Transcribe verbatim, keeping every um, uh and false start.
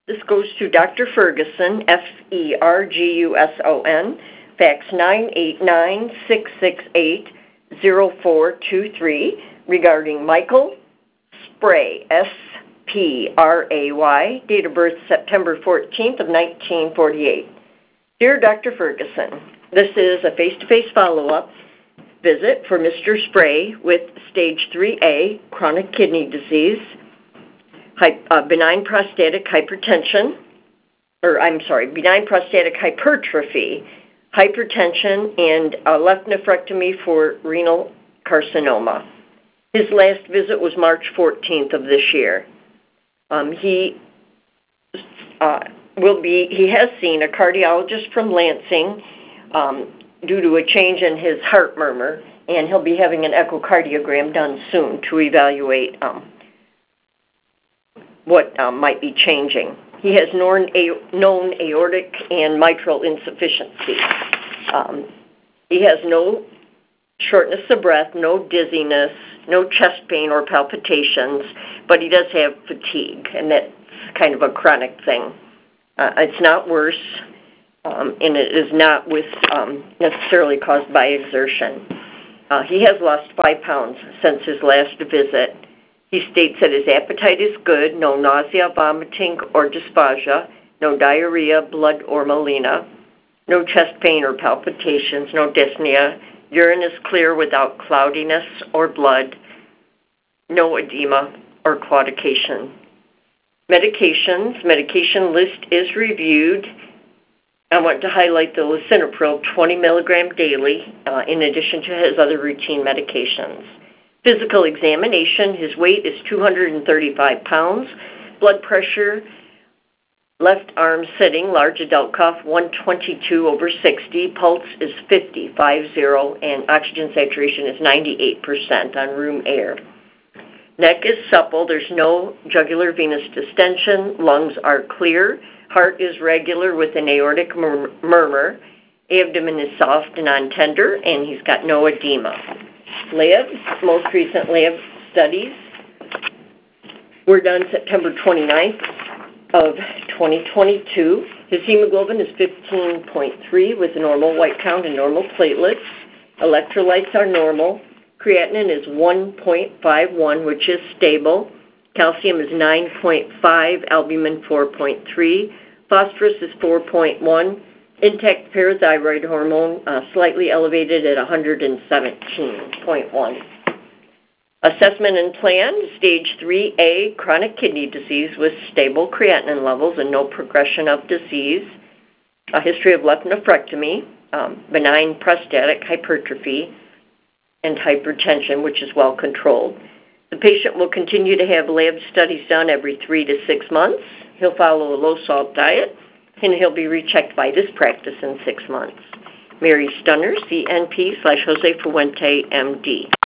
This goes to Doctor Ferguson, F E R G U S O N, fax nine eight nine, six six eight, zero four two three, regarding Michael Spray, S P R A Y, date of birth September fourteenth of nineteen forty-eight. Dear Doctor Ferguson, this is a face-to-face follow-up visit for Mister Spray with stage three A, chronic kidney disease, Hy- uh, benign prostatic hypertension, or I'm sorry, benign prostatic hypertrophy, hypertension, and uh, left nephrectomy for renal carcinoma. His last visit was March fourteenth of this year. Um, he uh, will be, he has seen a cardiologist from Lansing um, due to a change in his heart murmur, and he'll be having an echocardiogram done soon to evaluate um, what um, might be changing. He has known, a- known aortic and mitral insufficiency. Um, he has no shortness of breath, no dizziness, no chest pain or palpitations, but he does have fatigue, and that's kind of a chronic thing. Uh, it's not worse, um, and it is not with um, necessarily caused by exertion. Uh, he has lost five pounds since his last visit. He states that his appetite is good, no nausea, vomiting, or dysphagia, no diarrhea, blood, or melena, no chest pain or palpitations, no dyspnea, urine is clear without cloudiness or blood, no edema or claudication. Medications, medication list is reviewed. I want to highlight the lisinopril twenty milligram daily, uh, in addition to his other routine medications. Physical examination, his weight is two hundred thirty-five pounds. Blood pressure, left arm sitting, large adult cough, one twenty-two over sixty. Pulse is fifty, five zero, and oxygen saturation is ninety-eight percent on room air. Neck is supple. There's no jugular venous distension. Lungs are clear. Heart is regular with an aortic mur- murmur. Abdomen is soft and non-tender, and he's got no edema. Labs, most recent lab studies were done September twenty-ninth of twenty twenty-two. His hemoglobin is fifteen point three with a normal white count and normal platelets. Electrolytes are normal. Creatinine is one point five one, which is stable. Calcium is nine point five, albumin four point three. Phosphorus is four point one. Intact parathyroid hormone uh, slightly elevated at one hundred seventeen point one. Assessment and plan, stage three A, chronic kidney disease with stable creatinine levels and no progression of disease. A history of left nephrectomy, um, benign prostatic hypertrophy, and hypertension, which is well controlled. The patient will continue to have lab studies done every three to six months. He'll follow a low-salt diet, and he'll be rechecked by this practice in six months. Mary Stunner, C N P slash Jose Fuente, M D.